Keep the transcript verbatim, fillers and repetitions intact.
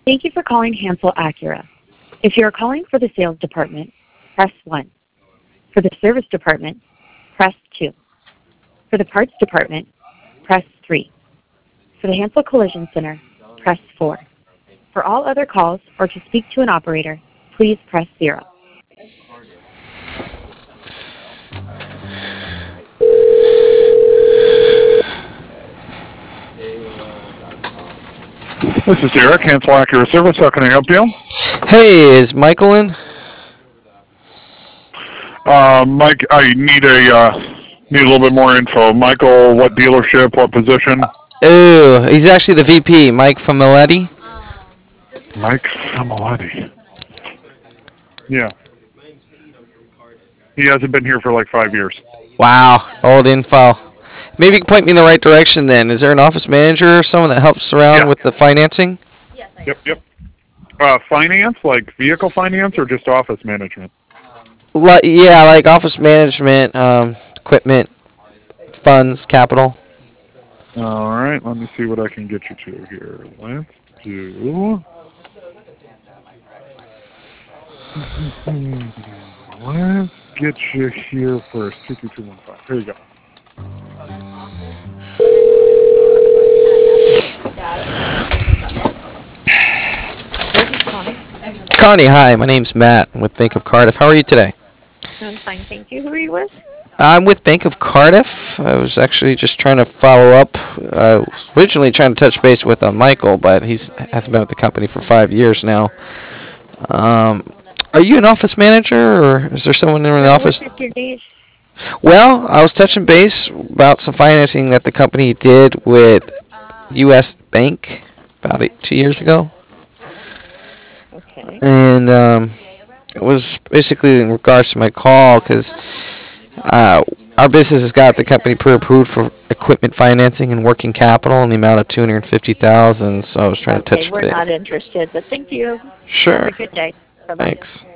Thank you for calling Hansel Acura. If you are calling for the sales department, press one. For the service department, press two. For the parts department, press three. For the Hansel Collision Center, press four. For all other calls or to speak to an operator, please press zero. This is Derek, Hansel Acura Service. How can I help you? Hey, is Michael in? Uh, Mike, I need a uh, need a little bit more info. Michael, what dealership, what position? Oh, he's actually the V P, Mike Famaletti. Mike Famaletti. Yeah. He hasn't been here for like five years. Wow, old info. Maybe you can point me in the right direction then. Is there an office manager or someone that helps around Yeah. with the financing? Yep, yep. Uh, finance, like vehicle finance, or just office management? Li- yeah, like office management, um, equipment, funds, capital. All right, let me see what I can get you to here. Let's do. Let's get you here first. two two two one five. Here you go. Connie, hi. My name's Matt. I'm with Bank of Cardiff. How are you today? I'm fine, thank you. Who are you with? I'm with Bank of Cardiff. I was actually just trying to follow up. I was originally trying to touch base with uh, Michael, but he hasn't been with the company for five years now. Um, are you an office manager, or is there someone in the office? What's your name? Well, I was touching base about some financing that the company did with U S Bank about eight, two years ago. Okay. And um, it was basically in regards to my call because uh, our business has got the company pre-approved for equipment financing and working capital in the amount of two hundred fifty thousand dollars. So I was trying Okay, to touch we're base. not interested, but thank you. Have Sure. a good day. Bye-bye. Thanks.